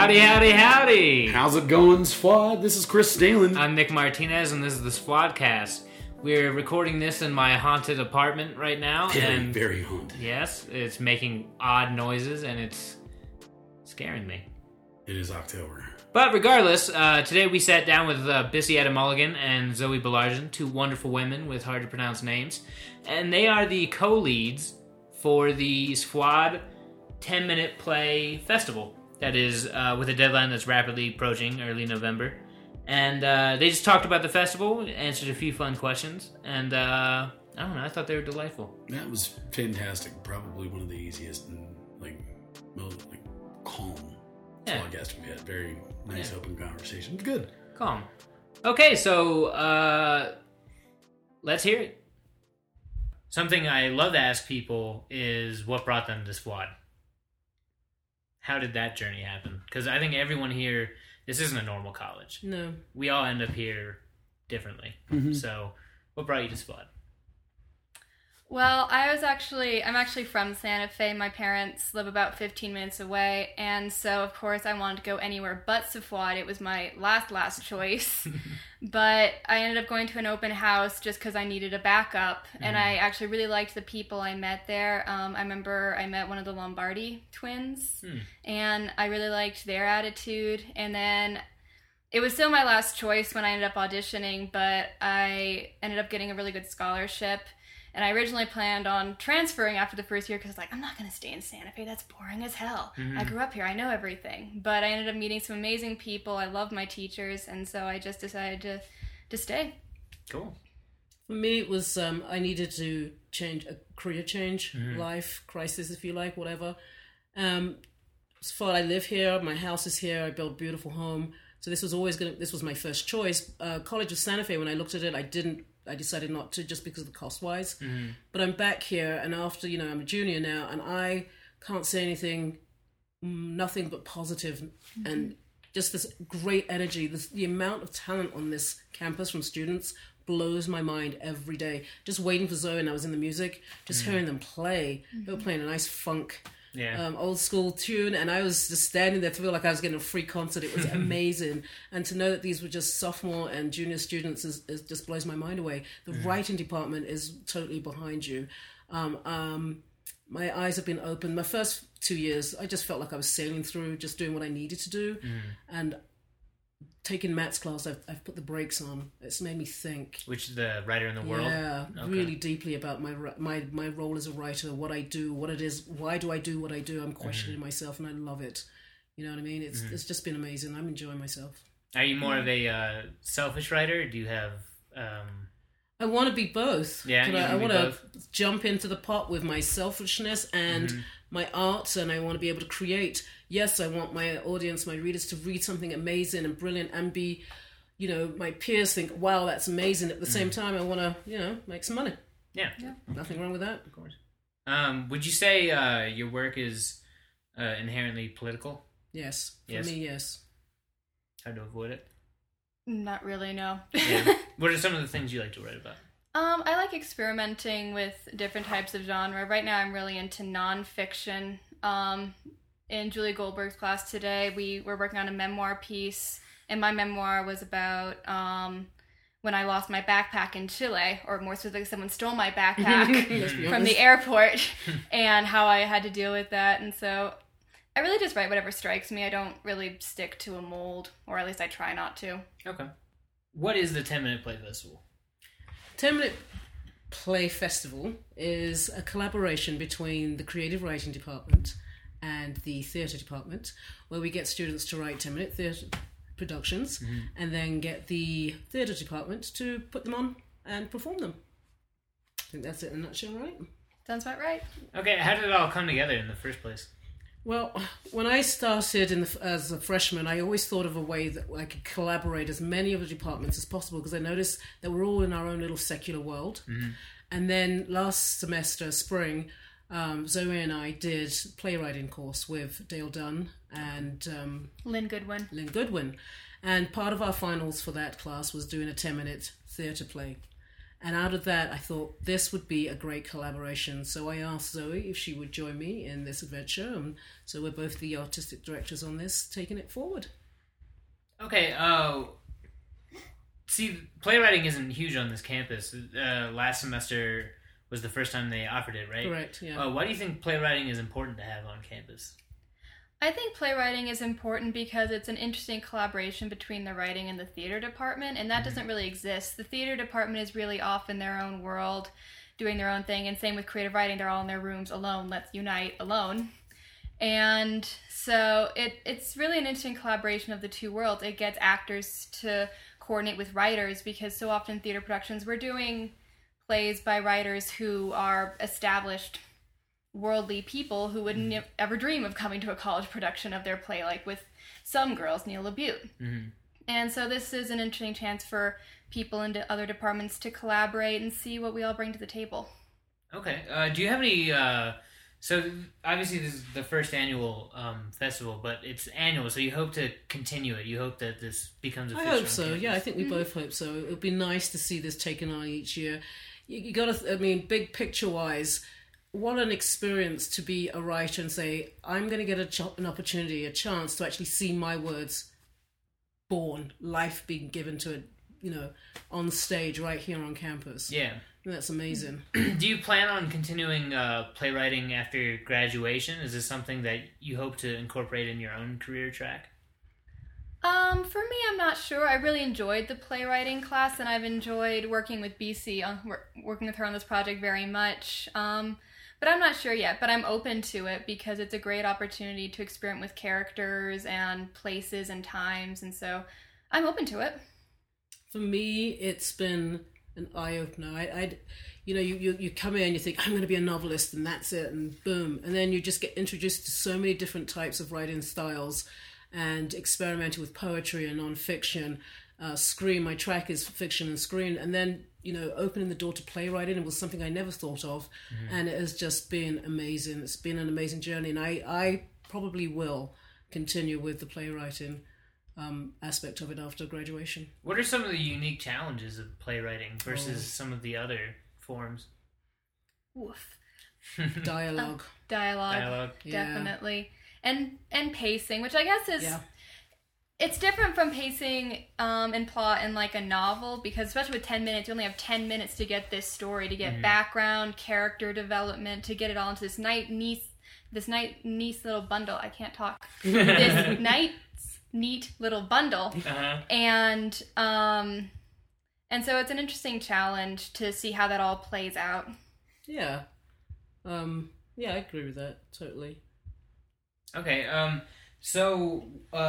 Howdy, howdy, howdy! How's it going, Squad? This is Chris Stalin. I'm Nick Martinez, and this is the Squadcast. We're recording this in my haunted apartment right now. Very haunted. Yes, it's making odd noises, and it's scaring me. It is October. But regardless, today we sat down with Bissy Etta Mulligan and Zoe Balarjan, two wonderful women with hard-to-pronounce names. And they are the co-leads for the Squad 10-Minute Play Festival. That is with a deadline that's rapidly approaching, early November. And they just talked about the festival, answered a few fun questions, and I don't know, I thought they were delightful. That was fantastic. Probably one of the easiest and most calm podcast we've had. Very nice, open conversation. Good. Calm. Okay, so let's hear it. Something I love to ask people is what brought them to Squad. How did that journey happen? Because I think everyone here, this isn't a normal college. No. We all end up here differently. Mm-hmm. So, what brought you to Squad? Well, I'm actually from Santa Fe. My parents live about 15 minutes away, and so of course I wanted to go anywhere but Safwad. It was my last choice, but I ended up going to an open house just because I needed a backup, and I actually really liked the people I met there. I remember I met one of the Lombardi twins, and I really liked their attitude, and then it was still my last choice when I ended up auditioning, but I ended up getting a really good scholarship. And I originally planned on transferring after the first year because I'm not going to stay in Santa Fe. That's boring as hell. Mm-hmm. I grew up here. I know everything. But I ended up meeting some amazing people. I love my teachers. And so I just decided to stay. Cool. For me, it was I needed to change, a career change, life crisis, if you like, whatever. So I live here. My house is here. I built a beautiful home. So this was my first choice. College of Santa Fe, when I looked at it, I decided not to just because of the cost-wise. Mm-hmm. But I'm back here, and after, I'm a junior now, and I can't say nothing but positive, and just this great energy. The amount of talent on this campus from students blows my mind every day. Just waiting for Zoe, and I was in the music, just hearing them play. They were playing a nice funk, old school tune, and I was just standing there to feel like I was getting a free concert. It was amazing, and to know that these were just sophomore and junior students is just blows my mind away. The writing department is totally behind you. My eyes have been opened. My first 2 years, I just felt like I was sailing through, just doing what I needed to do, and taking Matt's class, I've put the brakes on. It's made me think. Which is the writer in the world? Yeah, really deeply about my role as a writer, what I do, what it is, why do I do what I do. I'm questioning myself, and I love it. You know what I mean? It's just been amazing. I'm enjoying myself. Are you more of a selfish writer? Or do you have... I want to be both. Yeah, I want to jump into the pot with my selfishness and my art, and I want to be able to create. Yes, I want my audience, my readers, to read something amazing and brilliant and be, my peers think, wow, that's amazing. At the same time, I want to, make some money. Yeah. Nothing wrong with that. Of course. Would you say your work is inherently political? Yes. For me, yes. How to avoid it? Not really, no. Yeah. What are some of the things you like to write about? I like experimenting with different types of genre. Right now I'm really into nonfiction. In Julie Goldberg's class today, we were working on a memoir piece, and my memoir was about when I lost my backpack in Chile, or more specifically, someone stole my backpack from the airport, and how I had to deal with that. And so I really just write whatever strikes me. I don't really stick to a mold, or at least I try not to. Okay. What is the 10-Minute Play Festival? 10-Minute Play Festival is a collaboration between the creative writing department and the theatre department, where we get students to write 10-minute theatre productions and then get the theatre department to put them on and perform them. I think that's it in a nutshell, right? Sounds about right. Okay, how did it all come together in the first place? Well, when I started as a freshman, I always thought of a way that I could collaborate as many of the departments as possible, because I noticed that we're all in our own little secular world. And then last semester, spring, Zoe and I did playwriting course with Dale Dunn and Lynn Goodwin. And part of our finals for that class was doing a 10-minute theatre play. And out of that, I thought this would be a great collaboration. So I asked Zoe if she would join me in this adventure. And so we're both the artistic directors on this, taking it forward. Okay, see, playwriting isn't huge on this campus. Last semester was the first time they offered it, right? Correct, yeah. Why do you think playwriting is important to have on campus? I think playwriting is important because it's an interesting collaboration between the writing and the theater department, and that doesn't really exist. The theater department is really off in their own world, doing their own thing, and same with creative writing. They're all in their rooms alone. Let's unite alone. And so it's really an interesting collaboration of the two worlds. It gets actors to coordinate with writers, because so often in theater productions we're doing plays by writers who are established worldly people who wouldn't ever dream of coming to a college production of their play, like with Some Girls, Neil LaBute. Mm-hmm. And so this is an interesting chance for people in other departments to collaborate and see what we all bring to the table. Okay. Do you have any... So obviously this is the first annual festival, but it's annual, so you hope to continue it. You hope that this becomes official. I hope so. Yeah, I think we both hope so. It would be nice to see this taken on each year. You got to, I mean, big picture-wise, what an experience to be a writer and say, I'm going to get an opportunity, a chance to actually see my words born, life being given to it, on stage right here on campus. Yeah. That's amazing. Do you plan on continuing playwriting after graduation? Is this something that you hope to incorporate in your own career track? For me, I'm not sure. I really enjoyed the playwriting class, and I've enjoyed working with BC, working with her on this project very much. But I'm not sure yet, but I'm open to it because it's a great opportunity to experiment with characters and places and times, and so I'm open to it. For me, it's been an eye-opener. You come in and you think, I'm going to be a novelist, and that's it, and boom. And then you just get introduced to so many different types of writing styles and experimenting with poetry and non-fiction. Screen, my track is fiction and screen, and then opening the door to playwriting, it was something I never thought of, and it has just been amazing. It's been an amazing journey, and I probably will continue with the playwriting aspect of it after graduation. What are some of the unique challenges of playwriting versus some of the other forms? Oof. Dialogue, definitely, and pacing, which I guess is. Yeah. It's different from pacing and plot in like a novel, because especially with 10 minutes, you only have 10 minutes to get this story, to get background, character development, to get it all into this nice little bundle. I can't talk. This neat little bundle. Uh-huh. And so it's an interesting challenge to see how that all plays out. Yeah. I agree with that, totally. Okay, so,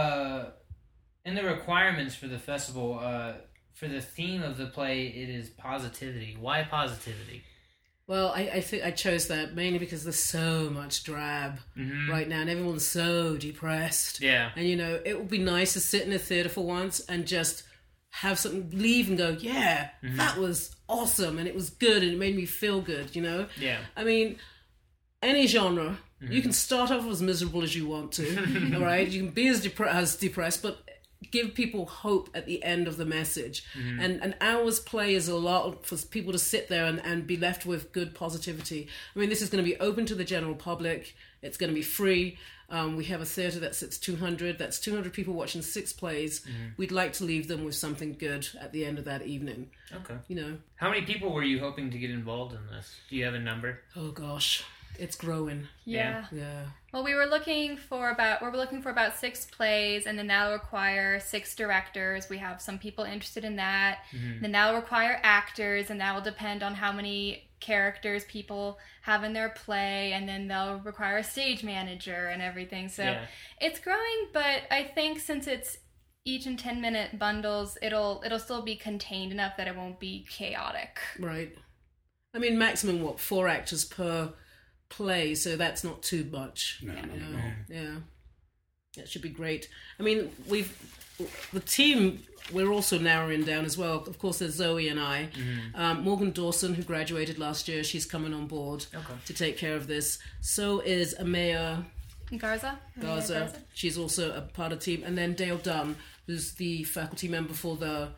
in the requirements for the festival, for the theme of the play, it is positivity. Why positivity? Well, I think I chose that mainly because there's so much drab right now, and everyone's so depressed. Yeah. And, it would be nice to sit in a theatre for once and just have something, leave and go, that was awesome, and it was good, and it made me feel good, Yeah. I mean, any genre, you can start off as miserable as you want to, all right? You can be as depressed, but give people hope at the end of the message. And an hour's play is a lot for people to sit there and be left with good positivity. I mean, this is going to be open to the general public. It's going to be free. We have a theatre that sits 200. That's 200 people watching 6 plays. We'd like to leave them with something good at the end of that evening. Okay. How many people were you hoping to get involved in this? Do you have a number? Oh, gosh. It's growing. Yeah. Well, we're looking for about 6 plays, and then that'll require 6 directors. We have some people interested in that. Then that'll require actors, and that will depend on how many characters people have in their play, and then they'll require a stage manager and everything. So it's growing, but I think since it's each in 10-minute bundles, it'll still be contained enough that it won't be chaotic. Right. I mean, maximum 4 actors per play, so that's not too much. No. Yeah, that should be great. I mean, the team, we're also narrowing down as well. Of course, there's Zoe and I. Morgan Dawson, who graduated last year, she's coming on board to take care of this. So is Amaya Garza. She's also a part of the team. And then Dale Dunn, who's the faculty member for the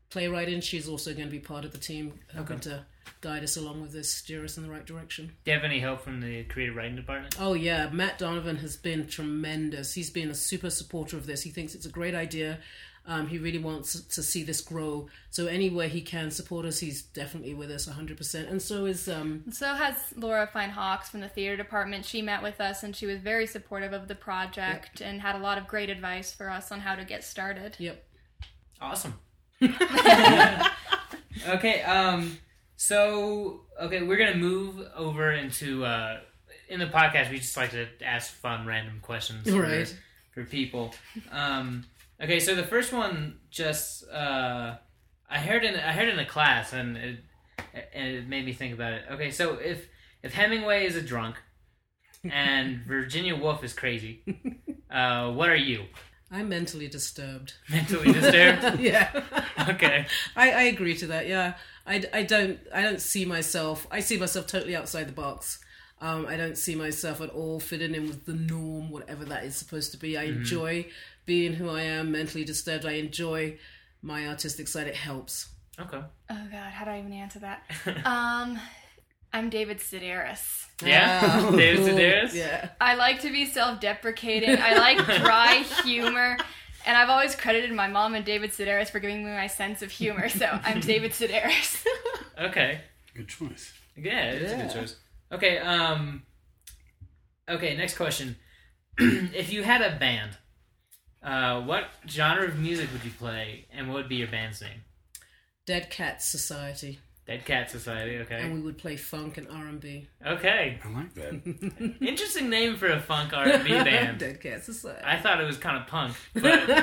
playwriting. She's also going to be part of the team, helping to guide us along with this, steer us in the right direction. Do you have any help from the creative writing department? Oh yeah, Matt Donovan has been tremendous. He's been a super supporter of this. He thinks it's a great idea. He really wants to see this grow. So any way he can support us, he's definitely with us 100%. And so is... So has Laura Fine-Hawks from the theater department. She met with us and she was very supportive of the project and had a lot of great advice for us on how to get started. Yep. Awesome. Okay, we're going to move over into... in the podcast, we just like to ask fun, random questions for people. Okay, so the first one just I heard in a class, and it made me think about it. Okay, so if Hemingway is a drunk and Virginia Woolf is crazy, what are you? I'm mentally disturbed. Mentally disturbed? Yeah. Okay. I agree to that. Yeah. I don't see myself. I see myself totally outside the box. I don't see myself at all fitting in with the norm, whatever that is supposed to be. I enjoy being who I am, mentally disturbed. I enjoy my artistic side. It helps. Okay. Oh God, how do I even answer that? I'm David Sedaris. Yeah? David Sedaris? Yeah. I like to be self-deprecating. I like dry humor. And I've always credited my mom and David Sedaris for giving me my sense of humor. So I'm David Sedaris. Okay. Good choice. Yeah, it is a good choice. Okay, okay, next question. If you had a band, what genre of music would you play, and what would be your band's name? Dead Cats Society. Dead Cat Society, okay. And we would play funk and R&B. Okay. I like that. Interesting name for a funk R&B band. Dead Cat Society. I thought it was kind of punk, but...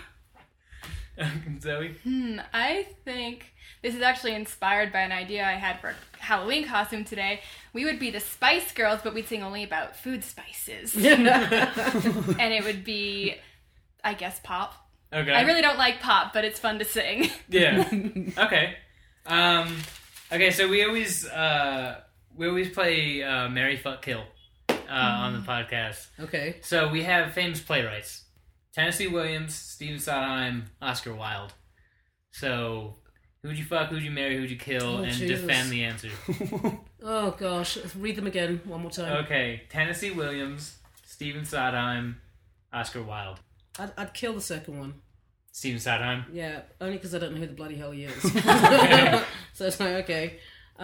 Zoe? I think this is actually inspired by an idea I had for a Halloween costume today. We would be the Spice Girls, but we'd sing only about food spices. And it would be, I guess, pop. Okay. I really don't like pop, but it's fun to sing. Yeah. Okay. Okay, so we always play Marry, Fuck, Kill on the podcast. Okay. So we have famous playwrights. Tennessee Williams, Stephen Sondheim, Oscar Wilde. So, who would you fuck, who would you marry, who would you kill, and Jesus. defend the answer. Oh gosh, read them again one more time. Okay, Tennessee Williams, Stephen Sondheim, Oscar Wilde. I'd kill the second one. Stephen Sondheim? Yeah, only because I don't know who the bloody hell he is. Okay. So it's like, okay.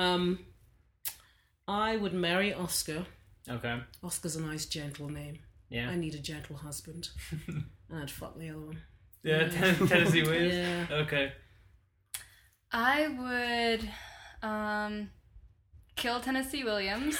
I would marry Oscar. Okay. Oscar's a nice, gentle name. Yeah. I need a gentle husband. And I'd fuck the other one. Yeah, Tennessee Williams? Yeah. Okay. I would kill Tennessee Williams.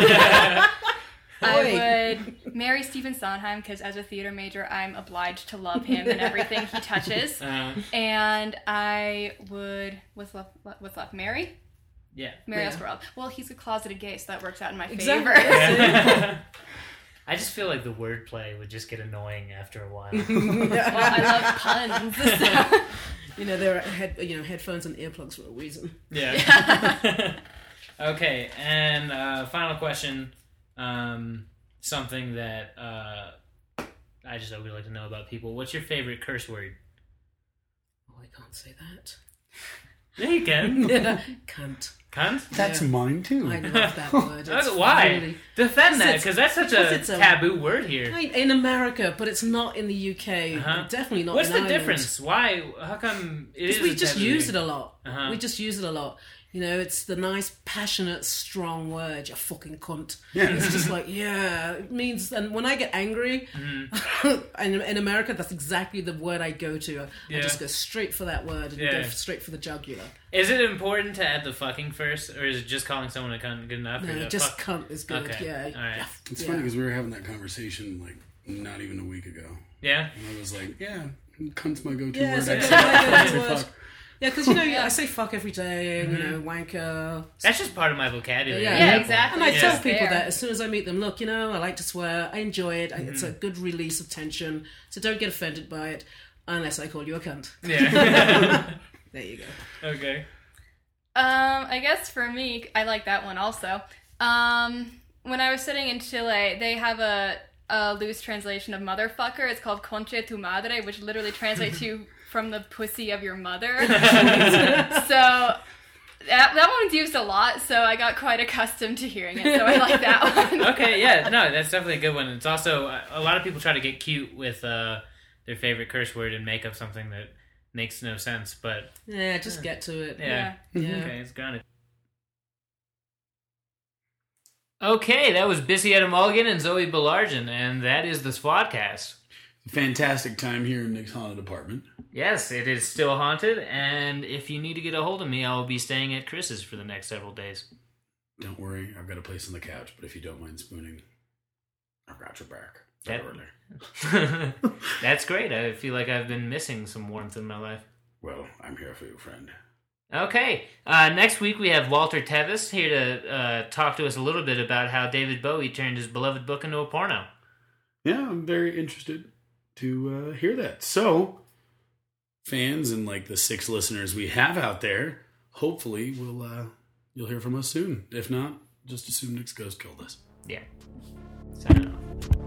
I would marry Stephen Sondheim because as a theater major, I'm obliged to love him and everything he touches. And I would, with love, marry? Yeah. Marry Yeah. Oscar Wilde. Well, he's a closeted gay, so that works out in my Exactly. favor. Yeah. I just feel like the wordplay would just get annoying after a while. Well, I love puns. So. You know, there are headphones and earplugs for a reason. Yeah. Okay, and final question. Something that I just would like to know about people. What's your favorite curse word? Oh, I can't say that. Yeah, you can. Cunt. Cunt? That's mine too. I love that word. It's Why? really- Defend that, Because because that's such a it's a- taboo word here. in America, but it's not in the UK. Uh-huh. Definitely not What's in the Ireland. difference? Why? How come it is? Because we just use it a lot. Uh-huh. We just use it a lot. You know, it's the nice, passionate, strong word. You fucking cunt. Yeah. It's just like, yeah, it means. And when I get angry, in America, that's exactly the word I go to. I Yeah. just go straight for that word and Yeah. go straight for the jugular. Is it important to add the fucking first, or is it just calling someone a cunt good enough? No, Or just fuck? cunt is good. Okay. Yeah. All right. It's Yeah. funny because we were having that conversation like not even a week ago. Yeah. And I was like, yeah, cunt's my go-to Yeah, word. it's I like, say it's my go-to say word. fuck. Yeah, because I say fuck every day, and wanker. That's just part of my vocabulary. Yeah, exactly. And I Yeah. tell It's people fair. that as soon as I meet them, look, I like to swear, I enjoy it, it's a good release of tension, so don't get offended by it, unless I call you a cunt. Yeah. There you go. Okay. I guess for me, I like that one also. When I was studying in Chile, they have a loose translation of motherfucker. It's called conche tu madre, which literally translates to from the pussy of your mother. So that one's used a lot, so I got quite accustomed to hearing it, so I like that one. Okay, yeah, no, that's definitely a good one. It's also, a lot of people try to get cute with their favorite curse word and make up something that makes no sense, but... Yeah, just get to it. Yeah. Yeah. Okay, it's grounded. Okay, that was Bissy Etta Mulligan and Zoe Belargin, and that is the Swadcast. Fantastic time here in Nick's haunted apartment. Yes, it is still haunted, and if you need to get a hold of me, I'll be staying at Chris's for the next several days. Don't worry, I've got a place on the couch, but if you don't mind spooning, I've got your back. That's great. I feel like I've been missing some warmth in my life. Well, I'm here for you, friend. Okay, next week we have Walter Tevis here to talk to us a little bit about how David Bowie turned his beloved book into a porno. Yeah, I'm very interested to hear that. So, fans and like the 6 listeners we have out there, hopefully you'll hear from us soon. If not, just assume Nick's ghost killed us. Yeah. Sign off.